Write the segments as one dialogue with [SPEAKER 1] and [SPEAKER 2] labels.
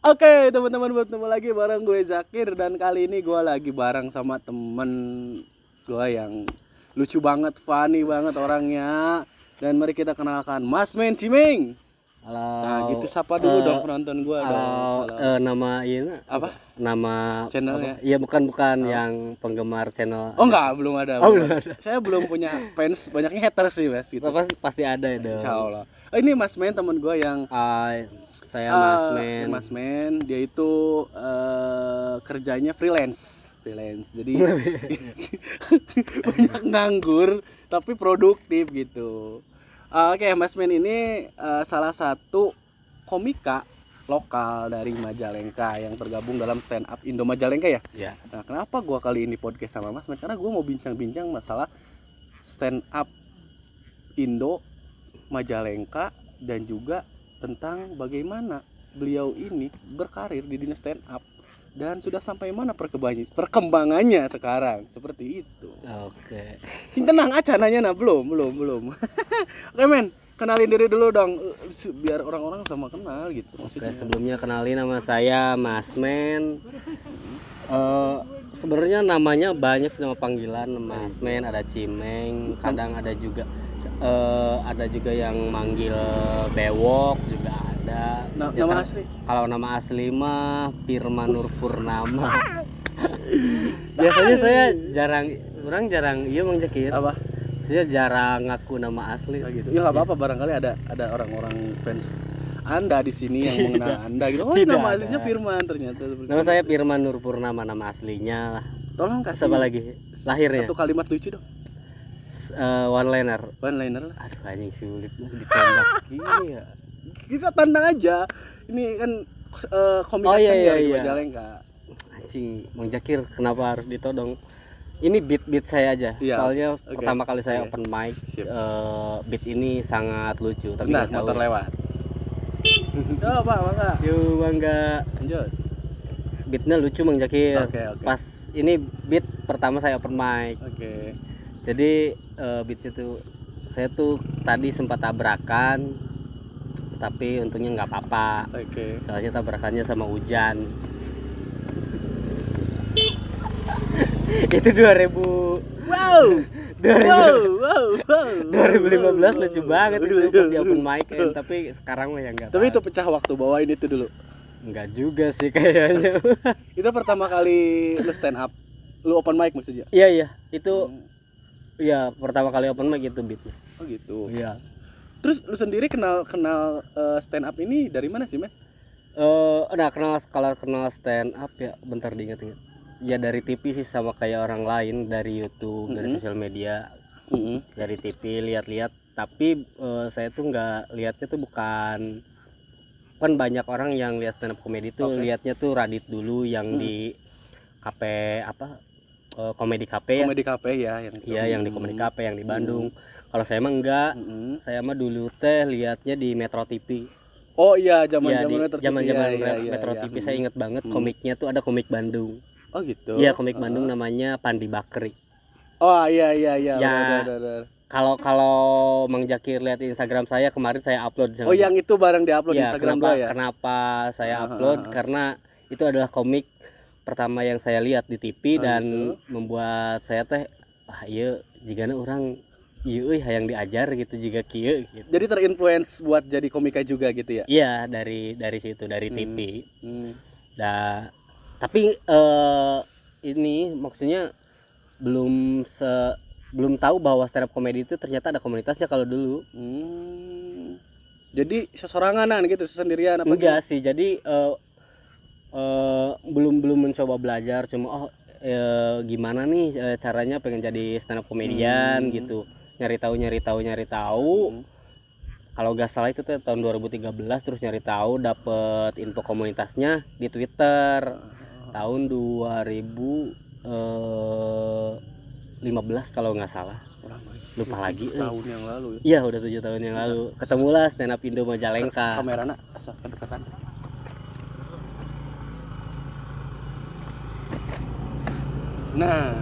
[SPEAKER 1] Oke, teman-teman, bertemu lagi bareng gue Zakir. Dan kali ini gue lagi bareng sama temen gue yang lucu banget, funny banget orangnya. Dan mari kita kenalkan Mas Men Ciming.
[SPEAKER 2] Halo.
[SPEAKER 1] Nah gitu sapa dulu dong penonton gue dong.
[SPEAKER 2] Nama ini
[SPEAKER 1] Apa?
[SPEAKER 2] Nama
[SPEAKER 1] channelnya?
[SPEAKER 2] Iya bukan yang penggemar channel.
[SPEAKER 1] Oh enggak, belum ada.
[SPEAKER 2] Oh, belum ada.
[SPEAKER 1] Saya belum punya fans, banyaknya haters sih Mas gitu.
[SPEAKER 2] Pasti ada ya dong.
[SPEAKER 1] Insyaallah. Oh, ini Mas Men temen gue yang
[SPEAKER 2] saya Mas Men.
[SPEAKER 1] Mas Men, dia itu kerjanya freelance. Jadi banyak nganggur tapi produktif gitu. Oke, Mas Men ini salah satu komika lokal dari Majalengka yang tergabung dalam stand up Indo Majalengka ya.
[SPEAKER 2] Ya.
[SPEAKER 1] Nah, kenapa gua kali ini podcast sama Mas Men? Karena gua mau bincang-bincang masalah stand up Indo Majalengka dan juga tentang bagaimana beliau ini berkarir di dunia stand up dan sudah sampai mana perkembangannya sekarang, seperti itu.
[SPEAKER 2] Oke.
[SPEAKER 1] Tenang aja nanya, belum. Oke Men, kenalin diri dulu dong biar orang-orang sama kenal gitu.
[SPEAKER 2] Oke, sebelumnya kenalin nama saya Mas Men. Sebenarnya namanya banyak sih, nama panggilan Mas Men, ada Cimeng, kadang ada juga yang manggil Bewok juga ada.
[SPEAKER 1] Nama asli?
[SPEAKER 2] Kalau nama asli mah Firman Nur Purnama. Biasanya saya jarang Mang Zakir.
[SPEAKER 1] Apa?
[SPEAKER 2] Saya jarang ngaku nama asli.
[SPEAKER 1] Gitu. Ya nggak apa-apa, barangkali ada orang-orang fans Anda di sini yang mengenal Anda gitu. Oh, nama aslinya Firman ternyata.
[SPEAKER 2] Nama saya Firman Nur Purnama, nama aslinya.
[SPEAKER 1] Tolong kasih
[SPEAKER 2] apa lagi lahirnya?
[SPEAKER 1] Satu kalimat lucu dong.
[SPEAKER 2] One liner
[SPEAKER 1] lah.
[SPEAKER 2] Aduh, anjing sulit ditembak gini ya.
[SPEAKER 1] Kita tantang aja. Ini kan komik dari Majalengka.
[SPEAKER 2] Anjing, Mang Zakir kenapa harus ditodong? Ini beat saya aja. Iya. Soalnya pertama kali saya open mic, beat ini sangat lucu. Tapi
[SPEAKER 1] bentar, motor lewat. Oh, Pak, Bangga.
[SPEAKER 2] Yuk, Bangga.
[SPEAKER 1] Lanjut.
[SPEAKER 2] Beatnya lucu, Mang Zakir.
[SPEAKER 1] Oke.
[SPEAKER 2] Pas ini beat pertama saya open mic.
[SPEAKER 1] Oke.
[SPEAKER 2] Jadi beatnya tuh saya tuh tadi sempat tabrakan, tapi untungnya nggak apa-apa.
[SPEAKER 1] Oke.
[SPEAKER 2] Soalnya tabrakannya sama hujan. Itu 2000.
[SPEAKER 1] Wow.
[SPEAKER 2] 2015 lucu banget itu pas di open mic kan, tapi sekarang mah ya enggak.
[SPEAKER 1] Tapi itu pecah waktu bawain itu dulu.
[SPEAKER 2] Enggak juga sih kayaknya.
[SPEAKER 1] Itu pertama kali lu stand up. Lu open mic maksudnya?
[SPEAKER 2] Iya. Itu iya, pertama kali open mic itu beatnya.
[SPEAKER 1] Oh gitu.
[SPEAKER 2] Iya.
[SPEAKER 1] Terus lu sendiri kenal stand up ini dari mana sih, Men?
[SPEAKER 2] Kenal stand up ya, bentar diingat-ingat. Ya dari TV sih, sama kayak orang lain, dari YouTube, dari sosial media. Dari TV lihat-lihat, tapi saya tuh nggak lihatnya tuh bukan banyak orang yang lihat stand up komedi tuh lihatnya tuh Radit dulu yang di kafe komedi kafe ya.
[SPEAKER 1] Komedi kafe ya yang.
[SPEAKER 2] Iya, yang di komedi kafe yang di Bandung. Kalau saya mah enggak. Saya mah dulu teh lihatnya di Metro TV.
[SPEAKER 1] Oh iya, zaman
[SPEAKER 2] Metro TV. Saya ingat banget komiknya tuh ada komik Bandung.
[SPEAKER 1] Oh gitu.
[SPEAKER 2] Iya, komik Bandung namanya Pandi Bakri.
[SPEAKER 1] Oh iya.
[SPEAKER 2] Ya, kalau Mang Zakir lihat Instagram saya kemarin, saya upload.
[SPEAKER 1] Oh, yang itu bareng diupload di Instagram ya?
[SPEAKER 2] Kenapa saya upload? Karena itu adalah komik pertama yang saya lihat di TV dan membuat saya teh iya jigana orang iya hayang diajar gitu juga kieu gitu. Jadi
[SPEAKER 1] terinfluence buat jadi komika juga gitu ya?
[SPEAKER 2] Iya, dari situ, dari TV. Tapi ini maksudnya belum tahu bahwa stand up comedy itu ternyata ada komunitasnya kalau dulu.
[SPEAKER 1] Jadi sesoranganan gitu, sendirian apa?
[SPEAKER 2] Enggak sih, jadi belum mencoba belajar, cuma gimana nih caranya pengen jadi stand up comedian gitu. Nyari tahu. Kalau nggak salah itu tuh tahun 2013, terus nyari tahu, dapet info komunitasnya di Twitter. Tahun 2015 kalau nggak salah. Lupa lagi.
[SPEAKER 1] Tahun yang lalu ya?
[SPEAKER 2] Iya, udah 7 tahun yang lalu. Ketemulah stand up Indo Majalengka.
[SPEAKER 1] Kamerana asal kedekatan. Nah.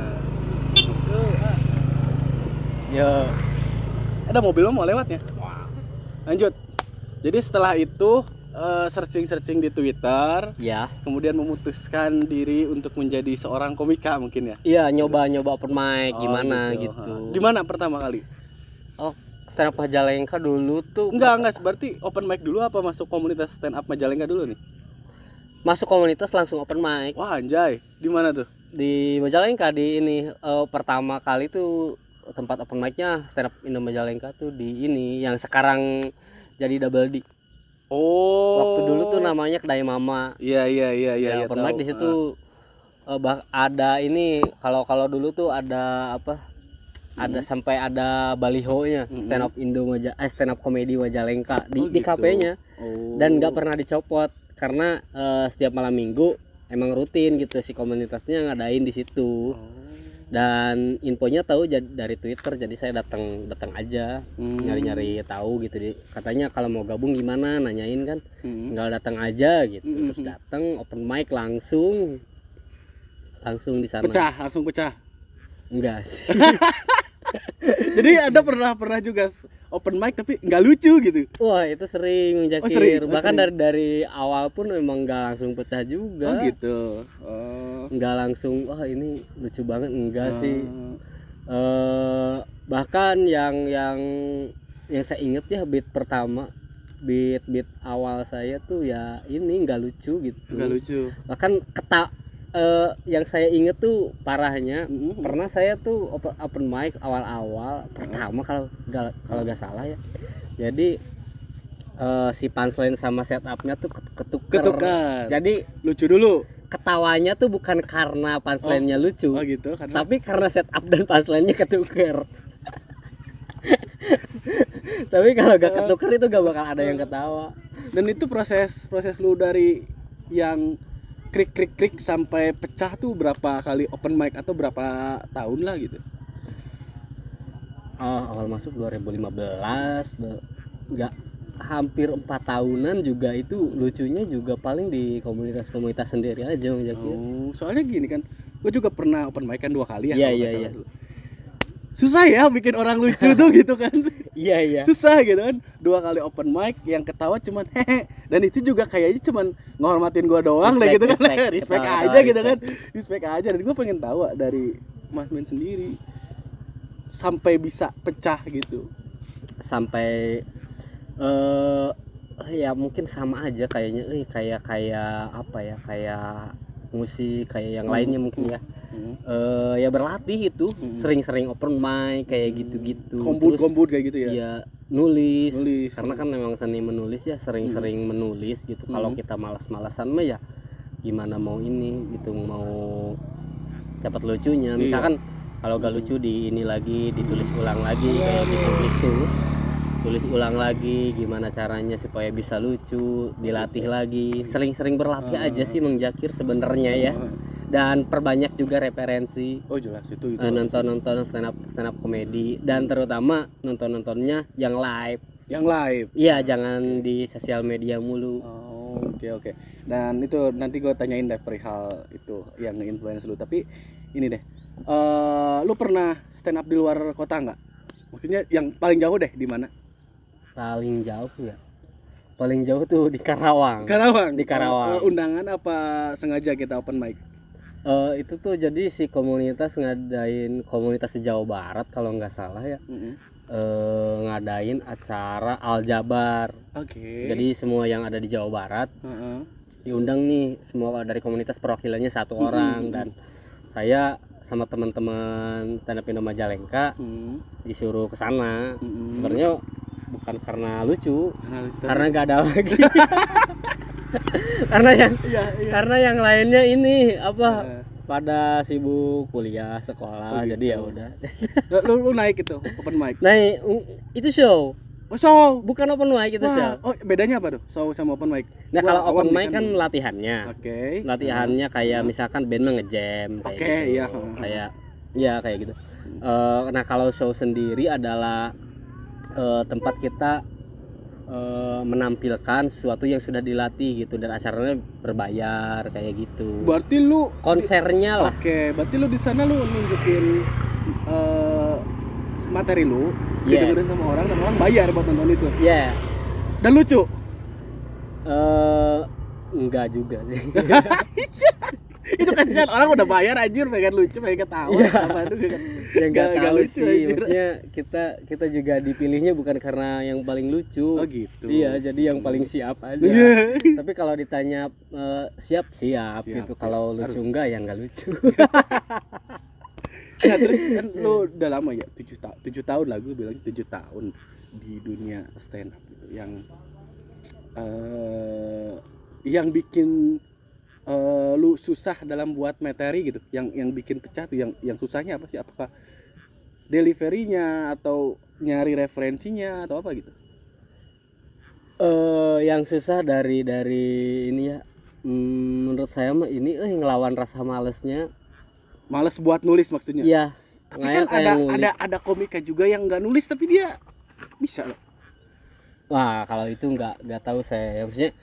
[SPEAKER 1] Yo. Ada mobil mau lewatnya. Lanjut. Jadi setelah itu searching di Twitter,
[SPEAKER 2] Ya.
[SPEAKER 1] kemudian memutuskan diri untuk menjadi seorang komika mungkin ya.
[SPEAKER 2] Iya, nyoba open mic
[SPEAKER 1] Oh,
[SPEAKER 2] gimana
[SPEAKER 1] gitu.
[SPEAKER 2] gitu.
[SPEAKER 1] Di mana pertama kali?
[SPEAKER 2] Oh, stand up Majalengka dulu tuh
[SPEAKER 1] Enggak, berarti open mic dulu apa masuk komunitas stand up Majalengka dulu nih?
[SPEAKER 2] masuk komunitas langsung open mic.
[SPEAKER 1] Wah, anjay. Di mana tuh?
[SPEAKER 2] Di Majalengka di ini pertama kali tuh tempat open mic-nya stand up Indo Majalengka tuh di ini yang sekarang jadi Double D.
[SPEAKER 1] Oh.
[SPEAKER 2] Waktu dulu tuh namanya Kedai Mama.
[SPEAKER 1] Iya.
[SPEAKER 2] Ya, open mic di situ ada ini kalau dulu tuh ada apa? Ada sampai ada balihonya stand up stand up komedi Majalengka di
[SPEAKER 1] gitu.
[SPEAKER 2] kafenya.
[SPEAKER 1] Oh.
[SPEAKER 2] Dan nggak pernah dicopot karena setiap malam minggu emang rutin gitu si komunitasnya ngadain di situ. Dan infonya tahu dari Twitter, jadi saya datang aja nyari tahu gitu. Katanya kalau mau gabung gimana, nanyain kan, tinggal datang aja gitu. Terus datang open mic langsung di sana.
[SPEAKER 1] Langsung pecah.
[SPEAKER 2] Enggak sih.
[SPEAKER 1] Jadi Anda pernah juga open mic tapi nggak lucu gitu.
[SPEAKER 2] Wah, itu sering Bang Jakir.
[SPEAKER 1] Sering.
[SPEAKER 2] Bahkan dari awal pun memang nggak langsung pecah juga.
[SPEAKER 1] Oh gitu.
[SPEAKER 2] Nggak langsung wah ini lucu banget, enggak sih. Bahkan yang saya inget ya beat awal saya tuh ya ini nggak lucu gitu.
[SPEAKER 1] Nggak lucu.
[SPEAKER 2] Bahkan yang saya inget tuh parahnya pernah saya tuh open mic awal pertama kalau nggak salah ya. Jadi si punchline sama setupnya tuh ketukar. Jadi
[SPEAKER 1] lucu dulu.
[SPEAKER 2] Ketawanya tuh bukan karena punchline-nya lucu.
[SPEAKER 1] Oh gitu.
[SPEAKER 2] Tapi karena setup dan punchline-nya ketukar. Tapi kalau gak ketukar itu gak bakal ada yang ketawa.
[SPEAKER 1] Dan itu proses lu dari yang krik sampai pecah tuh berapa kali open mic atau berapa tahun lah gitu?
[SPEAKER 2] Awal masuk 2015 nggak hampir 4 tahunan juga. Itu lucunya juga paling di komunitas sendiri aja Bang Jakir.
[SPEAKER 1] Soalnya gini kan, gue juga pernah open mic kan 2 kali ya.
[SPEAKER 2] Iya.
[SPEAKER 1] Susah ya bikin orang lucu tuh gitu kan.
[SPEAKER 2] Iya.
[SPEAKER 1] Susah gitu kan. 2 kali open mic yang ketawa cuman hehe. Dan itu juga kayaknya cuman ngehormatin gua doang deh gitu kan. Respect aja gitu kan. Respect aja. Dan gue pengen tahu dari Mas Men sendiri sampai bisa pecah gitu.
[SPEAKER 2] Sampai ya mungkin sama aja kayaknya kayak apa ya, kayak musik kayak yang lainnya mungkin ya. Ya berlatih itu, sering-sering open mic kayak gitu-gitu.
[SPEAKER 1] Kombut kayak gitu ya.
[SPEAKER 2] Iya, nulis. Karena kan memang seni menulis ya, sering-sering menulis gitu. Kalau kita malas-malasan mah ya gimana mau ini gitu, mau dapat lucunya. Misalkan kalau gak lucu di ini lagi, ditulis ulang lagi kayak gitu. Tulis ulang lagi gimana caranya supaya bisa lucu, dilatih lagi. Sering-sering berlatih aja sih Mang Jakir sebenarnya ya. Dan perbanyak juga referensi.
[SPEAKER 1] Oh jelas itu.
[SPEAKER 2] Nonton stand up komedi dan terutama nontonnya yang live.
[SPEAKER 1] Yang live.
[SPEAKER 2] Iya, jangan di sosial media mulu.
[SPEAKER 1] Oh, oke. Dan itu nanti gue tanyain deh perihal itu yang influence lu. Tapi ini deh, lu pernah stand up di luar kota nggak? Maksudnya yang paling jauh deh di mana?
[SPEAKER 2] Paling jauh ya. Paling jauh tuh di Karawang. Di Karawang.
[SPEAKER 1] Undangan apa sengaja kita open mic?
[SPEAKER 2] Itu tuh jadi si komunitas ngadain, komunitas di Jawa Barat kalau nggak salah ya. Ngadain acara Aljabar.
[SPEAKER 1] Oke.
[SPEAKER 2] Jadi semua yang ada di Jawa Barat diundang nih, semua dari komunitas perwakilannya 1 orang. Dan saya sama teman-teman stand up Indo Majalengka disuruh ke sana. Sebenarnya bukan karena lucu, karena nggak ada lagi. karena yang lainnya ini apa pada sibuk kuliah sekolah. Gitu. Jadi ya udah.
[SPEAKER 1] lu naik itu open mic.
[SPEAKER 2] Naik itu show.
[SPEAKER 1] Oh show,
[SPEAKER 2] bukan open mic itu show.
[SPEAKER 1] Oh bedanya apa tuh show sama open mic?
[SPEAKER 2] Nah kalau open mic kan latihannya.
[SPEAKER 1] Oke.
[SPEAKER 2] Latihannya kayak misalkan band ngejam kayak gitu. Iya. Kayak gitu. Nah kalau show sendiri adalah tempat kita menampilkan sesuatu yang sudah dilatih gitu, dan acaranya berbayar kayak gitu.
[SPEAKER 1] Berarti lu
[SPEAKER 2] konsernya lah.
[SPEAKER 1] Oke, berarti lu di sana lu nunjukin materi lu, didengerin sama orang dan orang bayar buat nonton itu.
[SPEAKER 2] Iya.
[SPEAKER 1] Dan lucu.
[SPEAKER 2] Enggak juga sih.
[SPEAKER 1] Itu kasihan orang udah bayar anjir pengen lucu pengen ketawa.
[SPEAKER 2] Ya nggak tahu
[SPEAKER 1] lucu,
[SPEAKER 2] sih,
[SPEAKER 1] anjir.
[SPEAKER 2] maksudnya kita juga dipilihnya bukan karena yang paling lucu.
[SPEAKER 1] Oh gitu.
[SPEAKER 2] Iya, jadi yang paling siap aja. Tapi kalau ditanya siap gitu. Kalau lucu
[SPEAKER 1] Harus.
[SPEAKER 2] enggak ya enggak lucu.
[SPEAKER 1] Nah, terus kan lu udah lama ya 7 tahun lah, gue bilang 7 tahun di dunia stand up gitu. Yang bikin lu susah dalam buat materi gitu, yang bikin pecah tuh, yang susahnya apa sih? Apakah deliverynya atau nyari referensinya atau apa gitu?
[SPEAKER 2] Yang susah dari ini ya, menurut saya mah ini ngelawan rasa malesnya.
[SPEAKER 1] Males buat nulis maksudnya?
[SPEAKER 2] Iya.
[SPEAKER 1] Tapi kan ada komika juga yang nggak nulis tapi dia bisa loh.
[SPEAKER 2] Wah, kalau itu nggak tahu saya. Ya, maksudnya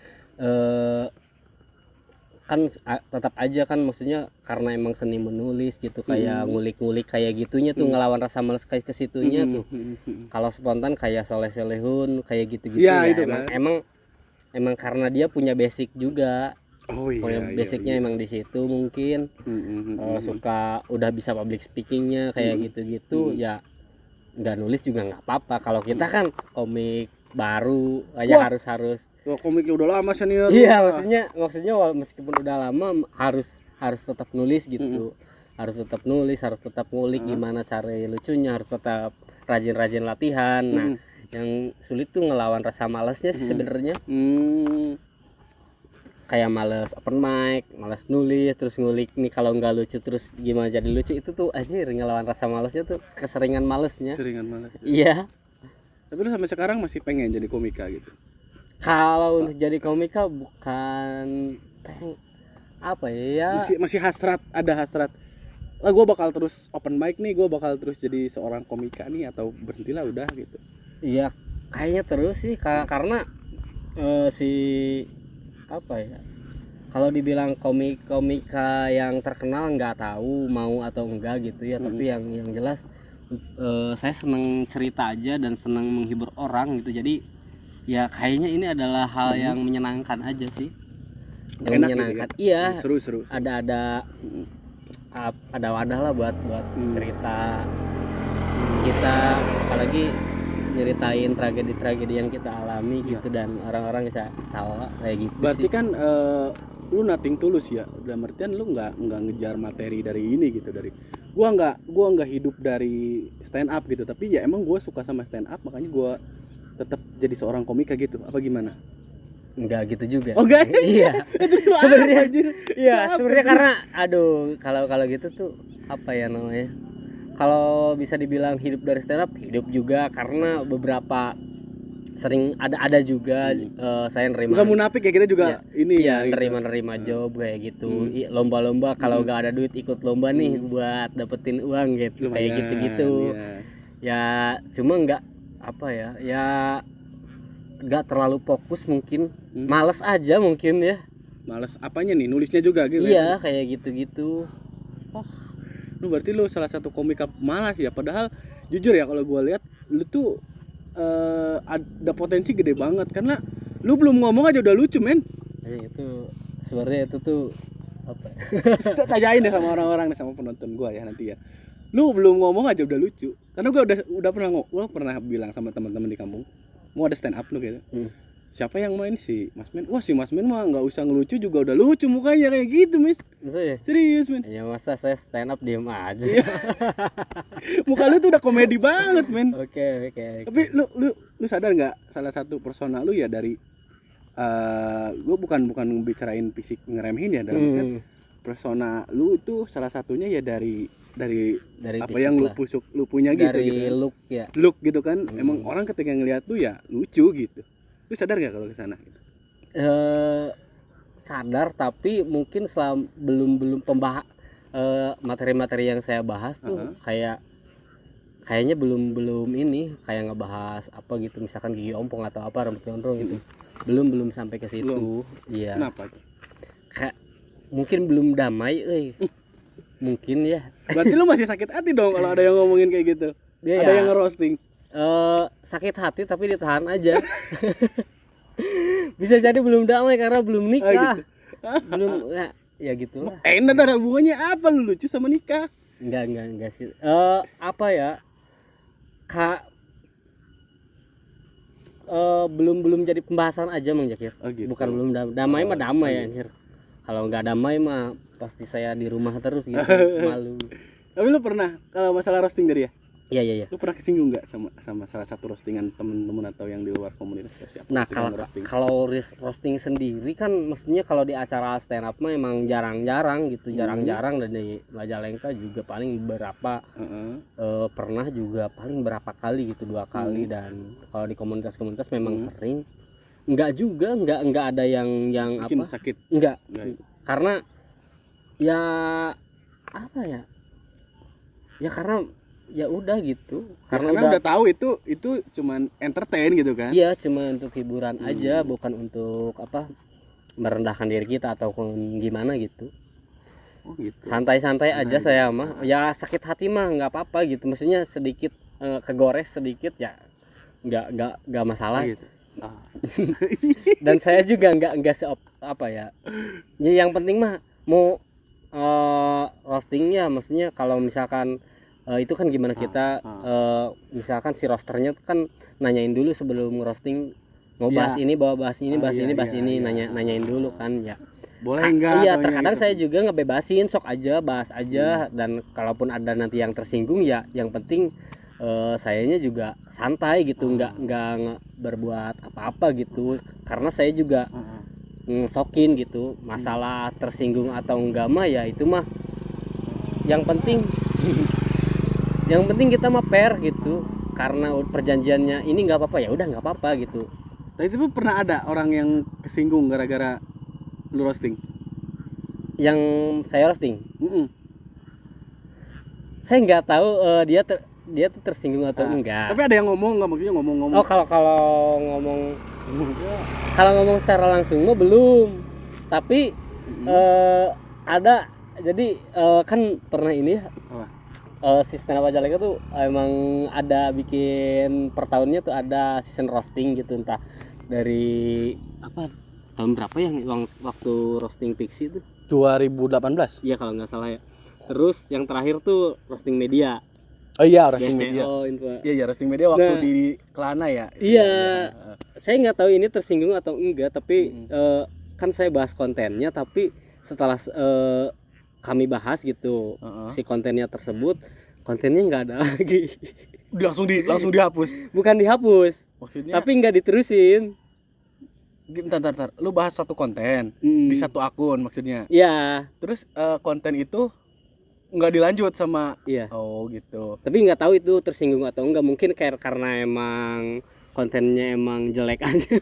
[SPEAKER 2] kan tetap aja kan, maksudnya karena emang seni menulis gitu, kayak ngulik-ngulik kayak gitunya tuh, ngelawan rasa males kayak ke situnya tuh. Kalau spontan kayak Soleh Solehun kayak gitu-gitu
[SPEAKER 1] Ya,
[SPEAKER 2] ya,
[SPEAKER 1] itu kan.
[SPEAKER 2] emang karena dia punya basic juga.
[SPEAKER 1] Oh iya.
[SPEAKER 2] Punya basicnya emang di situ mungkin. Suka udah bisa public speakingnya kayak gitu-gitu ya, nggak nulis juga nggak apa-apa. Kalau kita kan komik baru aja harus
[SPEAKER 1] Wah, komiknya udah lama senior.
[SPEAKER 2] iya, maksudnya meskipun udah lama harus tetap nulis gitu. Harus tetap nulis, harus tetap ngulik gimana cara lucunya, harus tetap rajin-rajin latihan. Nah, yang sulit tuh ngelawan rasa malasnya sih sebenarnya. Kayak males open mic, males nulis, terus ngulik nih kalau nggak lucu terus gimana jadi lucu, itu tuh anjir ngelawan rasa malesnya tuh, keseringan malesnya.
[SPEAKER 1] Seringan malas.
[SPEAKER 2] Iya.
[SPEAKER 1] Tapi lu sampai sekarang masih pengen jadi komika gitu?
[SPEAKER 2] Kalau untuk jadi komika bukan apa ya?
[SPEAKER 1] Masih hasrat, ada hasrat. Lah gue bakal terus open mic nih, gue bakal terus jadi seorang komika nih, atau berhentilah udah gitu.
[SPEAKER 2] Iya, kayaknya terus sih karena apa ya, kalau dibilang komika yang terkenal nggak tahu mau atau enggak gitu ya. Tapi yang jelas saya senang cerita aja dan senang menghibur orang gitu. Jadi ya kayaknya ini adalah hal yang menyenangkan aja sih, yang
[SPEAKER 1] Enak
[SPEAKER 2] menyenangkan
[SPEAKER 1] gitu
[SPEAKER 2] ya.
[SPEAKER 1] Iya, seru
[SPEAKER 2] ada wadah lah buat cerita kita, apalagi nyeritain tragedi yang kita alami gitu, dan orang-orang bisa tahu kayak gitu.
[SPEAKER 1] Berarti
[SPEAKER 2] sih.
[SPEAKER 1] kan lu nothing tulus ya, dalam artian lu nggak ngejar materi dari ini gitu, dari gua nggak hidup dari stand up gitu, tapi ya emang gua suka sama stand up, makanya gua tetap jadi seorang komika gitu, apa gimana?
[SPEAKER 2] Enggak gitu juga.
[SPEAKER 1] Oh enggak?
[SPEAKER 2] Iya.
[SPEAKER 1] Sebenarnya
[SPEAKER 2] iya, sebenarnya karena aduh, kalau gitu tuh apa ya namanya? Kalau bisa dibilang hidup dari stand up, hidup juga karena beberapa sering ada juga saya nerima.
[SPEAKER 1] Bukan munafik ya, kita juga ini
[SPEAKER 2] ya,
[SPEAKER 1] gitu.
[SPEAKER 2] nerima job kayak gitu. Lomba-lomba kalau nggak ada duit ikut lomba nih buat dapetin uang gitu.
[SPEAKER 1] Lumayan,
[SPEAKER 2] kayak gitu-gitu.
[SPEAKER 1] ya.
[SPEAKER 2] Ya cuma nggak apa ya nggak terlalu fokus mungkin. Males aja mungkin ya.
[SPEAKER 1] Males apanya nih, nulisnya juga gitu.
[SPEAKER 2] Iya, kayak gitu-gitu.
[SPEAKER 1] Oh, lu berarti lu salah satu komika malas ya, padahal jujur ya kalau gua lihat lu tuh ada potensi gede banget, karena lu belum ngomong aja udah lucu, men.
[SPEAKER 2] Itu sebenarnya itu tuh apa?
[SPEAKER 1] Tanyain deh sama orang-orang nih, sama penonton gua ya nanti ya. Lu belum ngomong aja udah lucu. Karena gua udah pernah bilang sama teman-teman di kampung, mau ada stand up lu gitu. Siapa yang main si Mas Men? Wah, si Mas Men mah nggak usah ngelucu juga udah lucu mukanya kayak gitu, Mis.
[SPEAKER 2] Maksudnya?
[SPEAKER 1] Serius, Men.
[SPEAKER 2] Ya masa saya stand up diem aja.
[SPEAKER 1] Muka lu tuh udah komedi banget, Men.
[SPEAKER 2] Oke.
[SPEAKER 1] Tapi lu sadar nggak, salah satu persona lu ya dari gue bukan bicarain fisik ngeremehin ya, dalam kan persona lu itu salah satunya ya dari apa yang lu punya gitu,
[SPEAKER 2] dari
[SPEAKER 1] gitu. Look gitu kan. Emang orang ketika ngelihat lu ya lucu gitu. Lu sadar gak kalau ke sana gitu?
[SPEAKER 2] Sadar, tapi mungkin belum materi-materi yang saya bahas tuh kayaknya belum ini, kayak ngebahas apa gitu, misalkan gigi ompong atau apa, rambut gondrong gitu. Belum sampai ke situ. Iya.
[SPEAKER 1] Kenapa?
[SPEAKER 2] Kayak mungkin belum damai mungkin ya.
[SPEAKER 1] Berarti lu masih sakit hati dong kalau ada yang ngomongin kayak gitu.
[SPEAKER 2] Dia
[SPEAKER 1] ada yang nge-roasting.
[SPEAKER 2] Sakit hati tapi ditahan aja. Bisa jadi belum damai karena belum nikah.
[SPEAKER 1] gitu.
[SPEAKER 2] Belum ya gitulah.
[SPEAKER 1] Enak, ada hubungannya apa lu lucu sama nikah?
[SPEAKER 2] Enggak sih. Apa ya? Belum jadi pembahasan aja Mang Jakir.
[SPEAKER 1] Oh, gitu.
[SPEAKER 2] Bukan belum damai mah damai ya anjir. Kalau nggak damai mah pasti saya di rumah terus gitu. Malu.
[SPEAKER 1] Tapi lu pernah kalau masalah roasting tadi ya?
[SPEAKER 2] Iya.
[SPEAKER 1] Lu pernah kesinggung nggak sama salah satu roastingan temen-temen atau yang di luar komunitas siapa?
[SPEAKER 2] Nah,
[SPEAKER 1] Roasting?
[SPEAKER 2] kalau roasting sendiri kan mestinya kalau di acara stand up mah emang jarang-jarang gitu, jarang-jarang, dan di Majalengka juga paling beberapa pernah juga paling berapa kali gitu, 2 kali. Dan kalau di komunitas-komunitas memang sering. Enggak ada yang
[SPEAKER 1] bikin
[SPEAKER 2] apa?
[SPEAKER 1] Sakit.
[SPEAKER 2] Enggak. Karena ya apa ya? Ya karena ya udah gitu.
[SPEAKER 1] Karena udah tahu itu cuman entertain gitu kan?
[SPEAKER 2] Iya, cuma untuk hiburan aja, bukan untuk apa merendahkan diri kita ataupun gimana gitu.
[SPEAKER 1] Oh gitu.
[SPEAKER 2] Santai-santai aja saya mah. Ya sakit hati mah nggak apa-apa gitu. Maksudnya sedikit kegores sedikit ya nggak masalah.
[SPEAKER 1] Gitu.
[SPEAKER 2] Dan saya juga nggak apa ya. Ya, yang penting mah mau roastingnya, maksudnya kalau misalkan itu kan gimana kita misalkan si rosternya kan nanyain dulu sebelum roasting mau bahas ini, bahas ini, nanyain dulu kan ya.
[SPEAKER 1] Boleh enggak?
[SPEAKER 2] Iya, terkadang gitu. Saya juga ngebebasin, sok aja, bahas aja. Dan kalaupun ada nanti yang tersinggung ya yang penting sayanya juga santai gitu, nggak berbuat apa-apa gitu. Karena saya juga sokin gitu, masalah tersinggung atau enggak mah ya itu mah yang penting kita mah fair gitu. Karena perjanjiannya ini nggak apa-apa ya udah nggak apa-apa gitu.
[SPEAKER 1] Tapi itu pernah ada orang yang kesinggung gara-gara lu roasting?
[SPEAKER 2] Yang saya roasting? Saya nggak tahu dia tuh tersinggung atau enggak.
[SPEAKER 1] Tapi ada yang ngomong nggak, maksudnya ngomong?
[SPEAKER 2] Oh, kalau ngomong secara langsung mah belum. Tapi ada, jadi kan pernah ini sistem Majalengka tuh emang ada bikin per tahunnya tuh ada season roasting gitu, entah dari apa tahun berapa yang waktu roasting Pixie itu
[SPEAKER 1] 2018
[SPEAKER 2] iya kalau nggak salah ya. Terus yang terakhir tuh roasting media.
[SPEAKER 1] Oh iya, roasting media. Iya, roasting media waktu di Kelana ya.
[SPEAKER 2] Iya. Saya nggak tahu ini tersinggung atau enggak, tapi kan saya bahas kontennya, tapi setelah kami bahas gitu si kontennya tersebut, kontennya nggak ada lagi.
[SPEAKER 1] Langsung dihapus.
[SPEAKER 2] Bukan dihapus. Maksudnya? Tapi nggak diterusin.
[SPEAKER 1] Bentar. Lu bahas satu konten di satu akun maksudnya.
[SPEAKER 2] Iya.
[SPEAKER 1] Terus konten itu nggak dilanjut sama.
[SPEAKER 2] Iya.
[SPEAKER 1] Oh gitu.
[SPEAKER 2] Tapi nggak tahu itu tersinggung atau enggak. Mungkin karena emang kontennya emang jelek aja.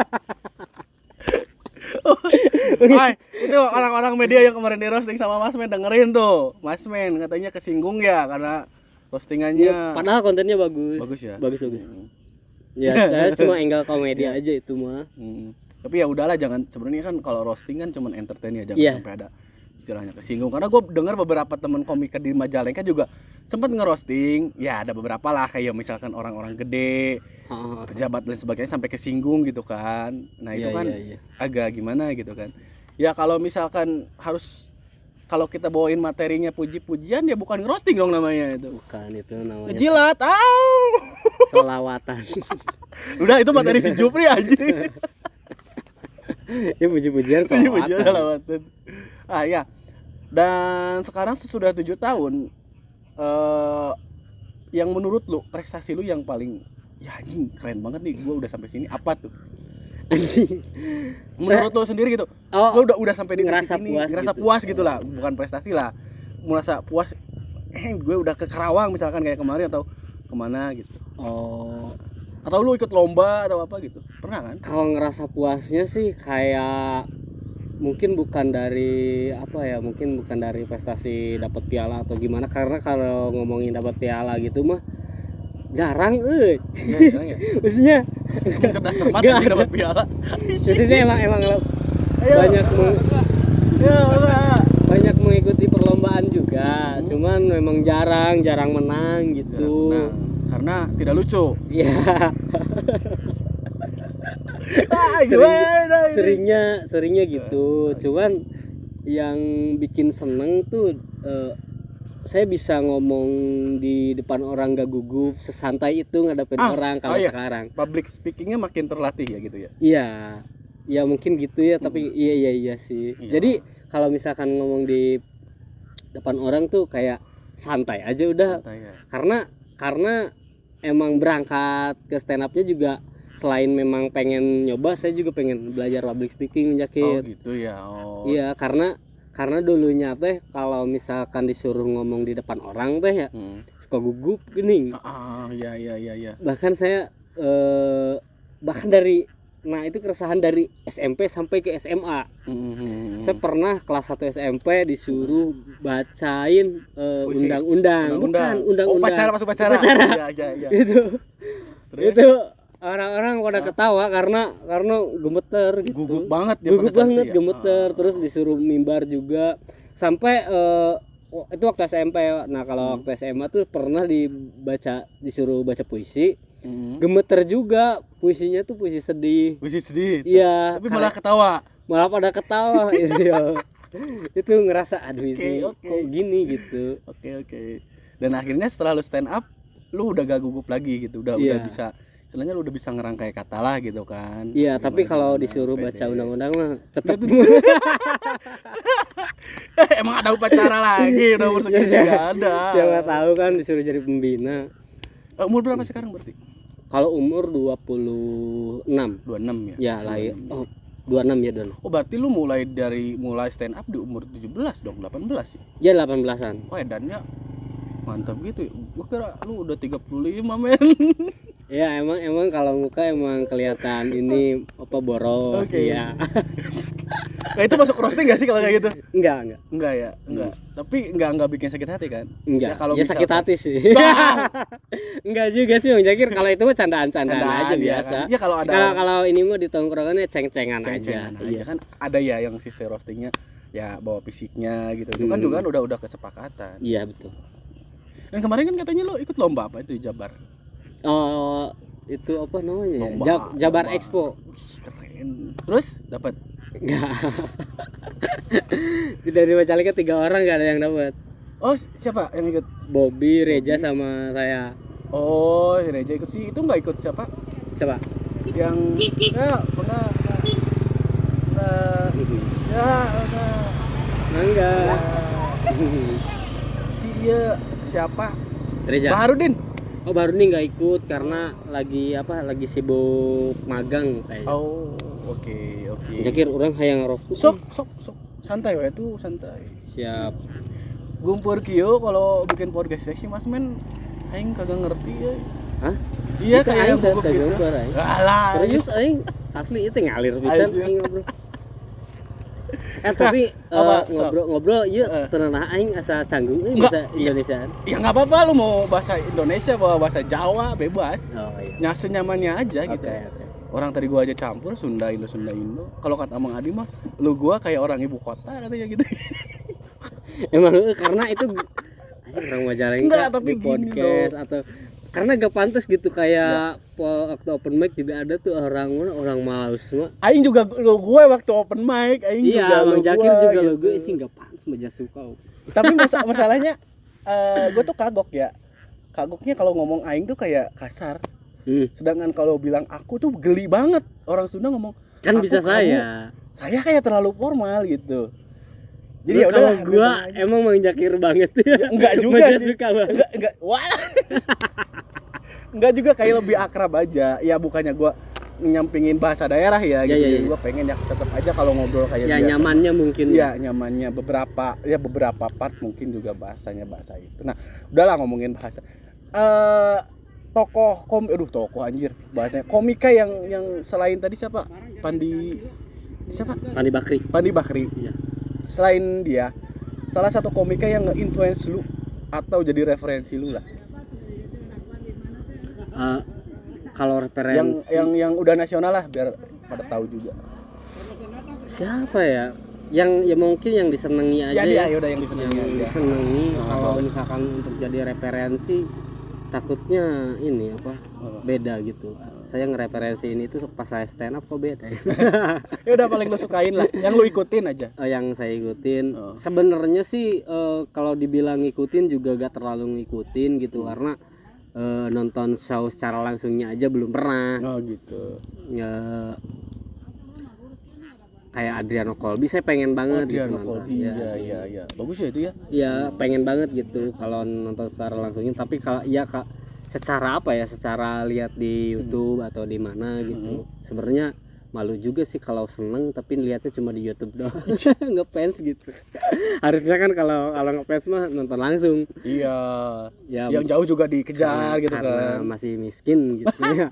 [SPEAKER 1] Itu orang-orang media yang kemarin di roasting sama Mas Men, dengerin tuh. Mas Men katanya kesinggung ya karena postingannya.
[SPEAKER 2] Ya, padahal kontennya bagus.
[SPEAKER 1] Bagus ya.
[SPEAKER 2] Bagus. Ya, saya cuma angle komedi aja itu mah.
[SPEAKER 1] Tapi ya udahlah, jangan, sebenarnya kan kalau roasting kan cuma entertain ya, jangan sampai ada istilahnya kesinggung. Karena gue dengar beberapa teman komika di Majalengka juga sempat ngerosting. Ya ada beberapa lah, kayak misalkan orang-orang gede, pejabat dan sebagainya sampai kesinggung gitu kan. Nah itu kan agak gimana gitu kan. Ya kalau misalkan kalau kita bawain materinya puji-pujian ya bukan ngerosting dong namanya itu.
[SPEAKER 2] Bukan, itu namanya
[SPEAKER 1] ngejilat.
[SPEAKER 2] Selawatan.
[SPEAKER 1] Udah itu materi si Jupri aja.
[SPEAKER 2] Ya puji-pujian selawatan.
[SPEAKER 1] Ya. Dan sekarang sesudah 7 tahun, yang menurut lu prestasi lu yang paling ya anjing keren banget nih, gua udah sampai sini, apa tuh? Menurut lu sendiri gitu. Gua udah sampai di titik ini, ngerasa puas gitu lah, bukan prestasi lah. Merasa puas, gue udah ke Karawang misalkan kayak kemarin atau kemana gitu. Atau lu ikut lomba atau apa gitu, pernah kan?
[SPEAKER 2] Kalau ngerasa puasnya sih kayak mungkin bukan dari prestasi dapat piala atau gimana, karena kalau ngomongin dapat piala gitu mah jarang
[SPEAKER 1] jarang ya?
[SPEAKER 2] Maksudnya
[SPEAKER 1] cerdas cermat aja dapat piala.
[SPEAKER 2] Maksudnya emang banyak mengikuti perlombaan juga, cuman memang jarang menang gitu.
[SPEAKER 1] Karena tidak lucu.
[SPEAKER 2] Iya. seringnya gitu. Cuman yang bikin seneng tuh saya bisa ngomong di depan orang gak gugup, sesantai itu ngadepin orang kalau sekarang.
[SPEAKER 1] Public speakingnya makin terlatih ya gitu ya.
[SPEAKER 2] Iya. Ya mungkin gitu ya, tapi iya sih.
[SPEAKER 1] Iya.
[SPEAKER 2] Jadi kalau misalkan ngomong di depan orang tuh kayak santai aja udah.
[SPEAKER 1] Santai ya.
[SPEAKER 2] Karena emang berangkat ke stand up-nya juga selain memang pengen nyoba, saya juga pengen belajar public speaking, Jakir.
[SPEAKER 1] Oh gitu ya. Oh.
[SPEAKER 2] Iya, karena dulunya teh kalau misalkan disuruh ngomong di depan orang teh ya suka gugup gini.
[SPEAKER 1] Iya.
[SPEAKER 2] Bahkan saya bahkan dari itu keresahan dari SMP sampai ke SMA. Saya pernah kelas 1 SMP disuruh bacain undang-undang. Bukan undang-undang.
[SPEAKER 1] Upacara. Iya.
[SPEAKER 2] Itu orang-orang pada ketawa karena gemeter gitu.
[SPEAKER 1] Gugup banget ya.
[SPEAKER 2] Gugup banget, gemeter. Terus disuruh mimbar juga. Sampai itu waktu SMP. Nah, kalau waktu SMA tuh pernah disuruh baca puisi. Gemeter juga, puisinya tuh puisi sedih. Iya.
[SPEAKER 1] Tapi malah ketawa.
[SPEAKER 2] Malah pada ketawa itu ya. Itu ngerasa aduh ini kok gini gitu.
[SPEAKER 1] Oke. Dan akhirnya setelah lu stand up, lu udah gak gugup lagi gitu. Udah bisa, istilahnya lu udah bisa ngerangkai kata lah gitu kan.
[SPEAKER 2] Iya, tapi kalau disuruh baca undang-undang mah tetap
[SPEAKER 1] emang ada upacara lagi, udah umur segitu enggak ada.
[SPEAKER 2] Siapa tahu kan disuruh jadi pembina.
[SPEAKER 1] Umur berapa sekarang berarti?
[SPEAKER 2] Kalau umur 26.
[SPEAKER 1] 26 ya.
[SPEAKER 2] Ya, lahir. Oh, 26 ya, Don.
[SPEAKER 1] Oh, berarti lu mulai stand up di umur 17 dong, 18 ya?
[SPEAKER 2] Ya, 18-an.
[SPEAKER 1] Oh, edannya mantap gitu ya. Gua kira lu udah 35, men.
[SPEAKER 2] Ya, emang kalau muka emang kelihatan ini boros ya.
[SPEAKER 1] Nah, itu masuk roasting enggak sih kalau kayak gitu?
[SPEAKER 2] Enggak
[SPEAKER 1] ya, enggak. Tapi enggak bikin sakit hati kan?
[SPEAKER 2] Enggak.
[SPEAKER 1] Ya, kalau
[SPEAKER 2] sakit hati sih. Enggak juga sih Bang Jakir, kalau itu mah candaan-candaan aja biasa.
[SPEAKER 1] Kan? Ya
[SPEAKER 2] kalau ini mah di tongkrongannya ceng-cengan aja.
[SPEAKER 1] Iya kan ada ya yang sisi roastingnya ya bawa fisiknya gitu. Itu kan juga kan udah kesepakatan.
[SPEAKER 2] Iya, betul.
[SPEAKER 1] Dan kemarin kan katanya lo ikut lomba apa itu di Jabar?
[SPEAKER 2] Oh, itu apa namanya? Jabar Expo.
[SPEAKER 1] Keren. Terus dapat?
[SPEAKER 2] Enggak. Dari Macalika 3 orang enggak ada yang dapat.
[SPEAKER 1] Oh, siapa yang ikut?
[SPEAKER 2] Bobby, Reja sama saya.
[SPEAKER 1] Oh, Reja ikut sih. Itu enggak ikut siapa?
[SPEAKER 2] Siapa?
[SPEAKER 1] Yang enggak. Si siapa?
[SPEAKER 2] Reja.
[SPEAKER 1] Baharudin.
[SPEAKER 2] Oh, Baharudin enggak ikut karena lagi sibuk magang kayaknya.
[SPEAKER 1] Oh, oke.
[SPEAKER 2] Jakir orang hayang ngerokok.
[SPEAKER 1] Sok. Santai we tuh, santai.
[SPEAKER 2] Siap.
[SPEAKER 1] Gumpur kieu kalau bikin podcast sih Mas Men aing kagak ngerti ya.
[SPEAKER 2] Hah?
[SPEAKER 1] Iya kayak yang gugup gitu.
[SPEAKER 2] Alah. Serius aing asli itu ngalir pisan aing ngobrol. Tapi ngobrol ieu tenan aing asa canggung bahasa Indonesiaan.
[SPEAKER 1] Ya enggak apa-apa lu mau bahasa Indonesia bawa bahasa Jawa bebas.
[SPEAKER 2] Oh iya.
[SPEAKER 1] Nya senyamannya aja gitu.
[SPEAKER 2] Okay.
[SPEAKER 1] Orang tadi gua aja campur Sunda Indo. Kalau kata Mang Adi mah lu gua kayak orang ibu kota katanya gitu.
[SPEAKER 2] Emang karena itu orang Majalengka di podcast atau karena gak pantas gitu kayak waktu open mic juga ada tuh orang malas semua.
[SPEAKER 1] Aing juga lo gue waktu open mic aing
[SPEAKER 2] iya,
[SPEAKER 1] juga
[SPEAKER 2] Bang Jakir juga
[SPEAKER 1] gitu.
[SPEAKER 2] lo gue sih gak pantas meja suka.
[SPEAKER 1] Tapi masalahnya gue tuh kagok ya. Kagoknya kalau ngomong aing tuh kayak kasar. Sedangkan kalau bilang aku tuh geli banget. Orang Sunda ngomong
[SPEAKER 2] kan bisa saya
[SPEAKER 1] kayak terlalu formal gitu. Jadi
[SPEAKER 2] ya kalau gua emang Mang Jakir banget ya.
[SPEAKER 1] Enggak juga sih.
[SPEAKER 2] Suka banget.
[SPEAKER 1] Enggak. Wah. Enggak juga kayak lebih akrab aja. Ya bukannya gua nyampingin bahasa daerah ya gitu. Ya. Gua pengen ya tetap aja kalau ngobrol kayak
[SPEAKER 2] ya
[SPEAKER 1] biasa.
[SPEAKER 2] Nyamannya mungkin.
[SPEAKER 1] Ya nyamannya beberapa part mungkin juga bahasa itu. Nah, udahlah ngomongin bahasa. Tokoh anjir bahasanya. Komika yang selain tadi siapa? Pandi Bakri. Iya. Selain dia, salah satu komika yang nge-influence lu atau jadi referensi lu lah.
[SPEAKER 2] Kalau referensi
[SPEAKER 1] yang udah nasional lah biar pada tahu juga.
[SPEAKER 2] Siapa ya? Yang mungkin yang disenangi aja ya.
[SPEAKER 1] Ya udah yang disenangi.
[SPEAKER 2] Kalau misalkan untuk jadi referensi takutnya ini apa beda gitu. Saya ngereferensi ini tuh pas saya stand up kok beda.
[SPEAKER 1] Ya udah paling lu sukain lah, yang lu ikutin aja.
[SPEAKER 2] Yang saya ikutin sebenarnya sih kalau dibilang ngikutin juga gak terlalu ngikutin gitu karena nonton show secara langsungnya aja belum pernah.
[SPEAKER 1] Oh gitu.
[SPEAKER 2] Ya, kayak Adriano Colby saya pengen banget
[SPEAKER 1] Adriano
[SPEAKER 2] gitu
[SPEAKER 1] Colby. Iya. Bagus ya itu ya.
[SPEAKER 2] Iya, pengen banget gitu kalau nonton secara langsungnya, tapi kalau ya Kak secara apa ya, secara lihat di YouTube atau di mana gitu. Sebenarnya malu juga sih kalau seneng tapi lihatnya cuma di YouTube doang. Ngefans gitu. Harusnya kan kalau ngefans mah nonton langsung.
[SPEAKER 1] Iya.
[SPEAKER 2] Ya,
[SPEAKER 1] yang jauh juga dikejar gitu
[SPEAKER 2] karena
[SPEAKER 1] kan.
[SPEAKER 2] masih miskin gitu ya.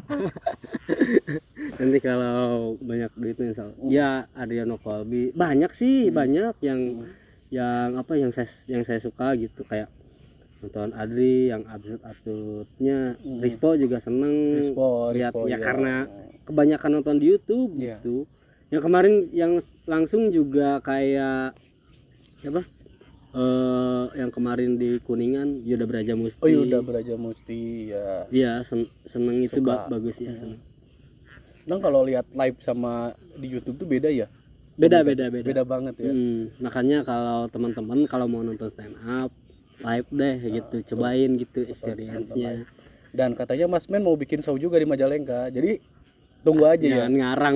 [SPEAKER 2] Nanti kalau banyak duit misal ya Adriano Colby banyak sih, banyak yang apa yang saya suka gitu, kayak nonton Adri yang absurd-absurdnya. Rispo juga seneng lihat ya, karena kebanyakan nonton di YouTube gitu. Yang kemarin yang langsung juga kayak siapa? Yang kemarin di Kuningan Yuda Brajamusti.
[SPEAKER 1] Oh, Yuda Brajamusti ya.
[SPEAKER 2] Iya, seneng itu bagus ya, seneng.
[SPEAKER 1] Nah, kalau lihat live sama di YouTube tuh beda ya?
[SPEAKER 2] Beda
[SPEAKER 1] banget ya.
[SPEAKER 2] Makanya kalau teman-teman kalau mau nonton stand up live deh gitu, cobain gitu experience-nya.
[SPEAKER 1] Dan katanya Mas Men mau bikin show juga di Majalengka. Jadi tunggu aja ya.
[SPEAKER 2] Jangan ngarang.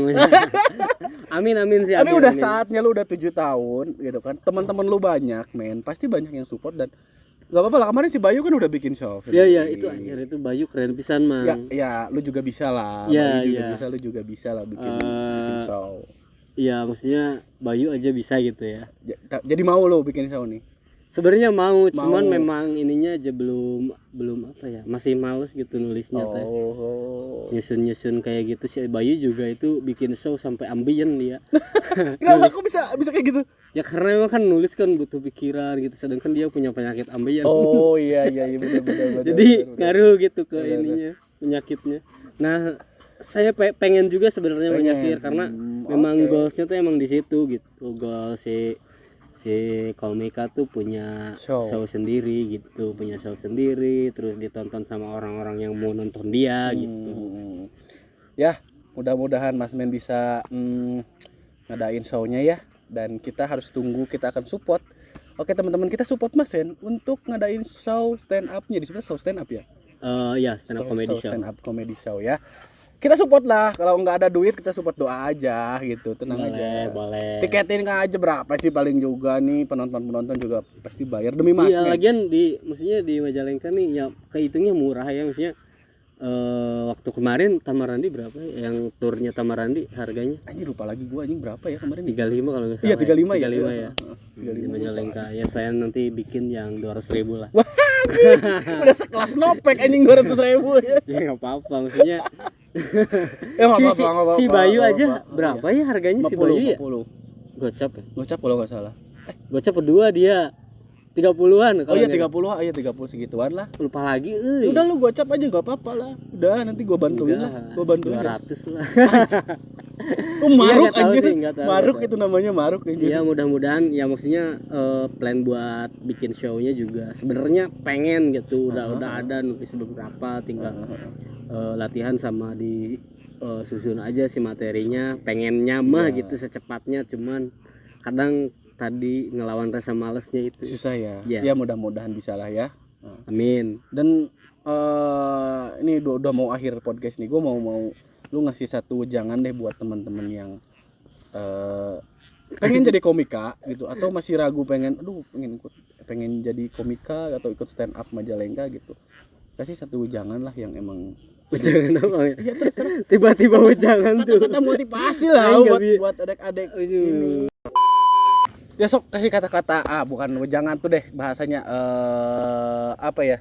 [SPEAKER 2] Amin sih.
[SPEAKER 1] Tapi udah saatnya, lu udah 7 tahun gitu kan. Teman-teman lu banyak, men. Pasti banyak yang support dan gak apa-apa lah. Kemarin si Bayu kan udah bikin show.
[SPEAKER 2] Iya, itu anjir, itu Bayu keren pisan, Mang.
[SPEAKER 1] Ya, lu juga bisa lah. Lu juga bisa lah bikin show.
[SPEAKER 2] Iya, maksudnya Bayu aja bisa gitu ya.
[SPEAKER 1] Jadi mau lu bikin show nih?
[SPEAKER 2] Sebenarnya mau, cuman memang ininya aja belum apa ya, masih males gitu nulisnya teh. Nyusun kayak gitu. Si Bayu juga itu bikin show sampai ambien dia.
[SPEAKER 1] Kenapa kok bisa kayak gitu?
[SPEAKER 2] Ya karena emang kan nulis kan butuh pikiran gitu, sedangkan dia punya penyakit ambien.
[SPEAKER 1] Oh iya benar.
[SPEAKER 2] Jadi ngaruh gitu ke ininya, penyakitnya. Nah, saya pengen juga sebenarnya menyakit karena memang goalsnya tuh emang di situ gitu. Goal si Komika tuh punya show sendiri gitu, terus ditonton sama orang-orang yang mau nonton dia gitu.
[SPEAKER 1] Ya, mudah-mudahan Mas Men bisa ngadain show-nya ya, dan kita harus tunggu, kita akan support. Oke teman-teman, kita support Mas Men untuk ngadain show stand up-nya. Di sebenarnya show stand up ya?
[SPEAKER 2] Ya, stand up comedy show.
[SPEAKER 1] Stand up comedy show ya. Kita support lah, kalau nggak ada duit kita support doa aja gitu, tenang aja.
[SPEAKER 2] Boleh.
[SPEAKER 1] Tiketin aja berapa sih paling juga nih, penonton juga pasti bayar demi Mas.
[SPEAKER 2] Iya, lagian maksudnya di Majalengka nih ya kehitungnya murah ya, maksudnya waktu kemarin Tamarandi berapa ya? Yang turnya Tamarandi harganya?
[SPEAKER 1] Anjir lupa lagi gua anjing berapa ya kemarin?
[SPEAKER 2] 35 kalau nggak salah.
[SPEAKER 1] Iya 35
[SPEAKER 2] ya. Di Majalengka ya, saya nanti bikin yang 200.000 lah.
[SPEAKER 1] Wah, udah sekelas Nopek anjing 200.000 ya.
[SPEAKER 2] Ya nggak apa-apa, maksudnya.
[SPEAKER 1] Si
[SPEAKER 2] Bayu aja berapa ya harganya
[SPEAKER 1] 50,
[SPEAKER 2] si Bayu ya?
[SPEAKER 1] 50.
[SPEAKER 2] Gocap ya?
[SPEAKER 1] Gocap kalau nggak salah.
[SPEAKER 2] Gocap berdua dia 30-an.
[SPEAKER 1] Oh iya 30 segituan lah.
[SPEAKER 2] Lupa lagi.
[SPEAKER 1] Udah lu gocap aja nggak apa-apa lah. Udah nanti gua bantuin lah.
[SPEAKER 2] 200 lah.
[SPEAKER 1] Maruk
[SPEAKER 2] aja.
[SPEAKER 1] Maruk itu namanya Maruk aja.
[SPEAKER 2] Iya, mudah-mudahan ya, maksudnya plan buat bikin show-nya juga sebenarnya pengen gitu. Udah ada nulis beberapa, tinggal latihan sama di susun aja si materinya. Pengennya mah gitu secepatnya, cuman kadang tadi ngelawan rasa malesnya itu
[SPEAKER 1] susah ya. Ya mudah-mudahan bisa lah ya.
[SPEAKER 2] Amin.
[SPEAKER 1] Dan ini udah mau akhir podcast nih, gue mau lu ngasih satu jangan deh buat teman-teman yang pengen jadi komika gitu, atau masih ragu pengen jadi komika atau ikut stand up Majalengka gitu. Kasih satu jangan lah yang emang
[SPEAKER 2] jangan apa ya?
[SPEAKER 1] Ya terserah.
[SPEAKER 2] Tiba-tiba jangan tuh.
[SPEAKER 1] Kata motivasi lah buat adik-adik ini. Ya sok kasih kata-kata bukan jangan tuh deh bahasanya apa ya?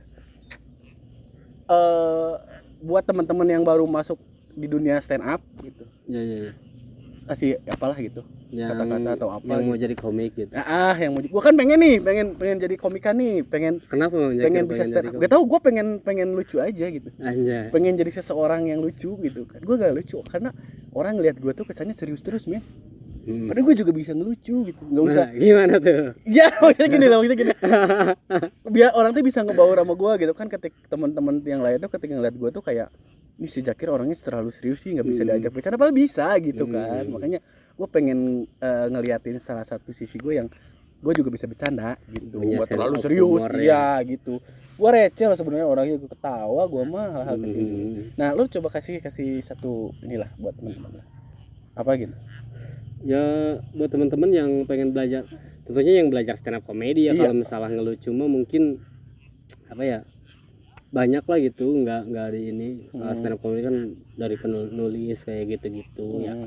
[SPEAKER 1] Buat teman-teman yang baru masuk di dunia stand up gitu.
[SPEAKER 2] Ya.
[SPEAKER 1] Kasih apalah gitu. Kata-kata atau apa
[SPEAKER 2] yang
[SPEAKER 1] gitu.
[SPEAKER 2] mau jadi komik gitu.
[SPEAKER 1] Yang mau. Gua kan pengen jadi komika nih,
[SPEAKER 2] Kenapa
[SPEAKER 1] pengen bisa stand up. Gak tau, gua pengen lucu aja gitu.
[SPEAKER 2] Anjay.
[SPEAKER 1] Pengen jadi seseorang yang lucu gitu kan. Gua gak lucu karena orang ngelihat gua tuh kesannya serius terus, men. Padahal gue juga bisa ngelucu gitu, nggak usah.
[SPEAKER 2] Nah, gimana tuh?
[SPEAKER 1] Ya maksudnya gini lah, maksudnya gini. Biar orang tuh bisa ngebaur sama gue gitu kan, ketika teman-teman yang lain tuh ketika ngeliat gue tuh kayak ini si Jakir orangnya terlalu serius sih, nggak bisa diajak bercanda, padahal bisa gitu kan. Makanya gue pengen ngeliatin salah satu sisi gue yang gue juga bisa bercanda gitu, gue terlalu serius ya gitu. Gue receh loh sebenarnya orangnya, gue ketawa gue mah hal-hal kecil. Nah lu coba kasih satu inilah buat teman-teman apa gitu
[SPEAKER 2] ya, buat teman-teman yang pengen belajar, tentunya yang belajar stand up comedy ya. Kalau misalnya ngelucu mah mungkin apa ya, banyak lah gitu, nggak di ini. Stand up comedy kan dari penulis kayak gitu-gitu ya.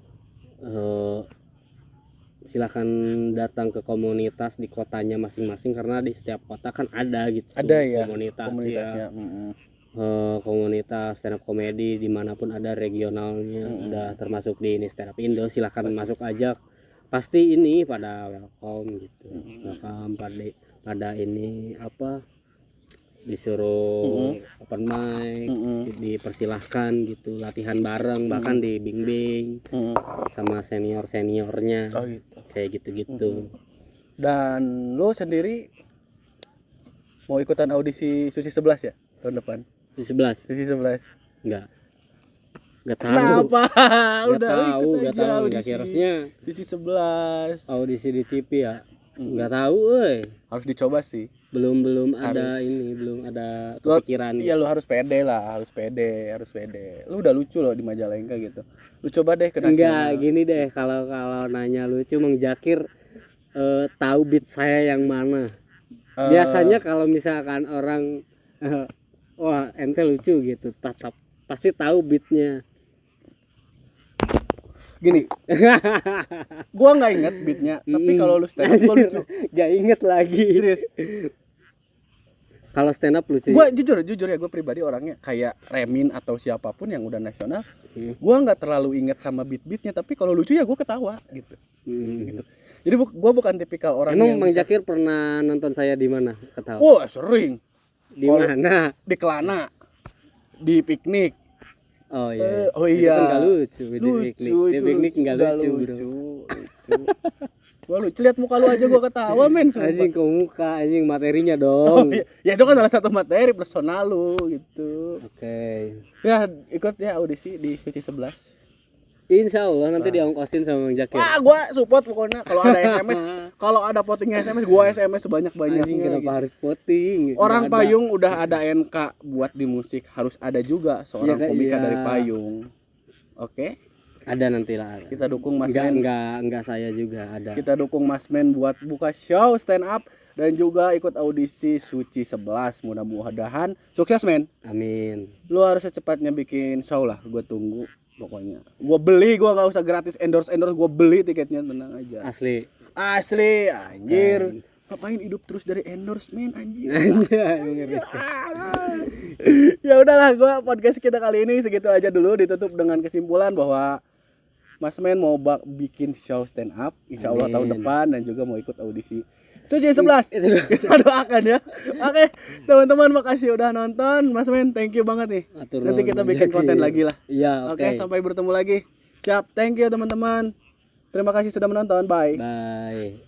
[SPEAKER 2] Silakan datang ke komunitas di kotanya masing-masing, karena di setiap kota kan ada gitu,
[SPEAKER 1] ada ya
[SPEAKER 2] komunitasnya. Komunitas stand up comedy dimanapun ada, regionalnya udah termasuk di ini Stand Up Indo. Silakan masuk aja, pasti ini pada welcome gitu. Welcome pada ini apa, disuruh open mic, dipersilahkan gitu, latihan bareng, bahkan dibimbing sama seniornya.
[SPEAKER 1] gitu.
[SPEAKER 2] Kayak gitu.
[SPEAKER 1] Dan lo sendiri mau ikutan audisi Suci 11 ya tahun depan? Suci 11 enggak tahu. Kenapa? Udah
[SPEAKER 2] nggak tahu harusnya
[SPEAKER 1] Suci 11
[SPEAKER 2] audisi di TV ya. Nggak tahu
[SPEAKER 1] harus dicoba sih.
[SPEAKER 2] Belum ada ini, belum ada kepikiran.
[SPEAKER 1] Iya, lu harus pede lah, harus pede. Lu udah lucu loh di Majalengka gitu. Lu coba deh ke nasional.
[SPEAKER 2] Enggak, gini deh, kalau nanya lucu Mang Jakir tahu beat saya yang mana. Biasanya kalau misalkan orang wah ente lucu gitu, pasti tahu beatnya.
[SPEAKER 1] Gini, gua nggak inget beatnya, tapi kalau lu stand up gua lucu.
[SPEAKER 2] Gak inget lagi.
[SPEAKER 1] Serius.
[SPEAKER 2] Kalau stand up lucu.
[SPEAKER 1] Gua jujur ya, gua pribadi orangnya kayak Remin atau siapapun yang udah nasional, gua nggak terlalu inget sama beatnya, tapi kalau lucu ya gua ketawa gitu. Gitu. Jadi gua bukan tipikal orang.
[SPEAKER 2] Emang Mang Jakir pernah nonton saya di mana ketawa?
[SPEAKER 1] Oh sering.
[SPEAKER 2] Di mana?
[SPEAKER 1] Di Kelana, di piknik.
[SPEAKER 2] Oh iya.
[SPEAKER 1] Itu
[SPEAKER 2] kan gak lucu. Di piknik nggak lucu, bro.
[SPEAKER 1] Gua lucu, lihat muka lu aja gua ketawa men.
[SPEAKER 2] Anjing ke muka, anjing materinya dong.
[SPEAKER 1] Ya itu kan salah satu materi personal lu gitu.
[SPEAKER 2] Oke.
[SPEAKER 1] Ya ikut ya audisi di Suci 11.
[SPEAKER 2] Insya Allah nanti diongkosin sama Mang Jakir.
[SPEAKER 1] Gua support pokoknya. Kalau ada SMS, kalau ada voting SMS, gua SMS sebanyak-banyaknya.
[SPEAKER 2] Anjing, kenapa
[SPEAKER 1] gitu.
[SPEAKER 2] harus voting?
[SPEAKER 1] Orang payung udah ada NK buat di musik, harus ada juga seorang komika dari payung. Oke?
[SPEAKER 2] Ada nanti lah.
[SPEAKER 1] Kita dukung Mas Men.
[SPEAKER 2] Enggak saya juga ada.
[SPEAKER 1] Kita dukung Mas Men buat buka show stand up dan juga ikut audisi Suci 11. Mudah-mudahan sukses Men.
[SPEAKER 2] Amin.
[SPEAKER 1] Lu harus secepatnya bikin show lah, gua tunggu. Pokoknya gua beli, gua nggak usah gratis endorse, gua beli tiketnya, tenang aja.
[SPEAKER 2] Asli
[SPEAKER 1] anjir. Ngapain hidup terus dari endorsement anjir. Ya udahlah, gua podcast kita kali ini segitu aja dulu, ditutup dengan kesimpulan bahwa Mas Men mau bikin show stand up insya Allah tahun depan, dan juga mau ikut audisi Suci 11. Kita doakan ya. Oke, teman-teman, makasih udah nonton. Mas Men, thank you banget nih. Nanti kita bikin konten lagi lah.
[SPEAKER 2] Iya,
[SPEAKER 1] oke. Sampai bertemu lagi. Siap, thank you teman-teman. Terima kasih sudah menonton. Bye.